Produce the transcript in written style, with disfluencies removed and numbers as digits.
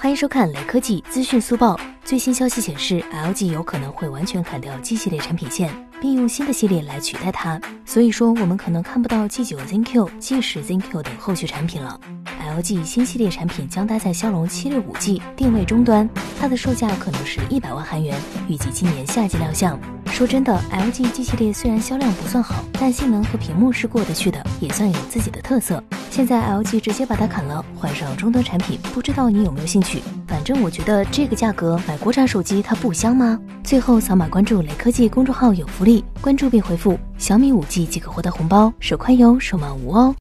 欢迎收看雷科技资讯速报。最新消息显示 ，LG 有可能会完全砍掉 G 系列产品线，并用新的系列来取代它。所以说，我们可能看不到 G9 Zen-Q、G10 Zen-Q 等后续产品了。LG 新系列产品将搭载骁龙765G，定位中端，它的售价可能是100万韩元，预计今年夏季亮相。说真的 ，LG G 系列虽然销量不算好，但性能和屏幕是过得去的，也算有自己的特色。现在 LG 直接把它砍了，换上终端产品，不知道你有没有兴趣？反正我觉得这个价格买国产手机它不香吗？最后扫码关注雷科技公众号有福利，关注并回复小米5G即可获得红包，手快有手慢无哦。